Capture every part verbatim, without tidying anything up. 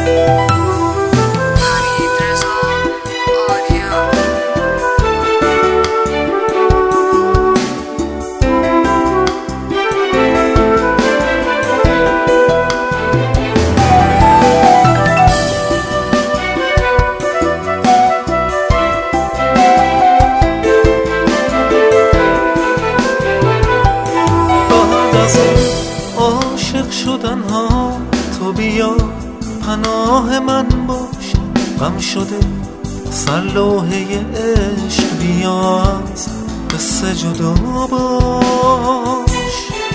شدن ها تو بیا پناه من باش، غم شده سرلوحه عشق بیا از قصه جدا باش.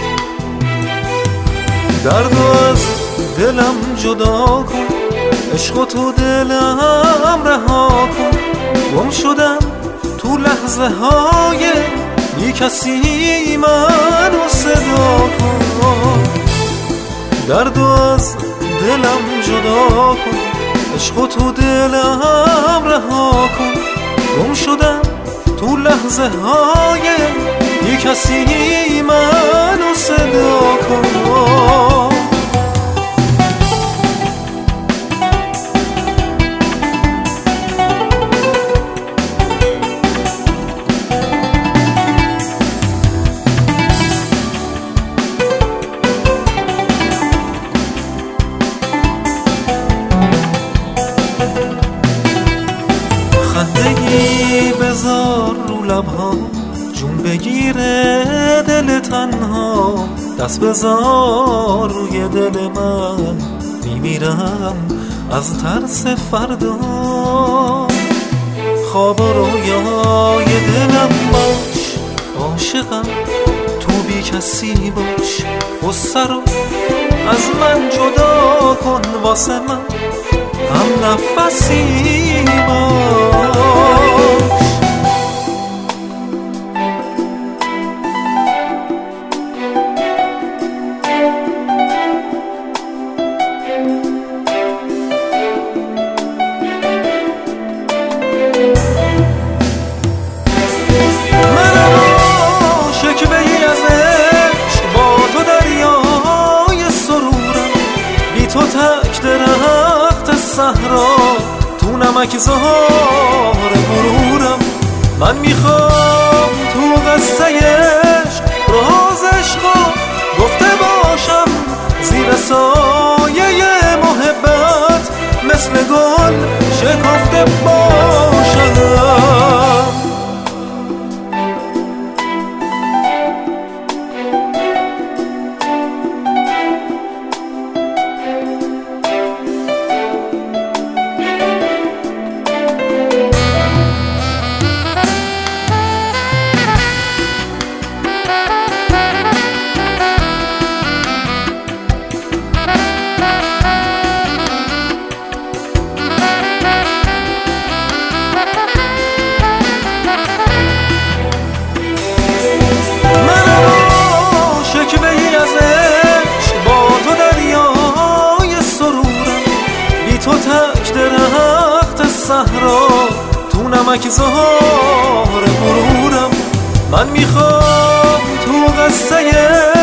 درد از دلم جدا کن، عشق تو دلم رها کن. گم شدم تو لحظه های بی کسی منو صدا کن. درد از دلم جدا کن، عشق تو دلم رها کن. گم شدم تو لحظه های بی کسی منو صدا کن. خندگی بذار رو لبها، جون بگیره دل تنها. دست بذار روی دل من، میمیرم از ترس فردا. خواب و رویای دلم باش، عاشقم تو بی کسی باش. غصه رو از من جدا کن، واسه من هم نفسی باش. منم شکوه ای از عشق، با تو دریای سرورم. بی تو تک درخت صحرا، تو نمک زهار غرورم. من میخوام تو قصه عشق راز عشقا گفته باشم، زیر سایه محبت مثل گل شکفته باشم. تو تک درخت صحرا، تو نمک زهار غرورم. من میخوام تو قصه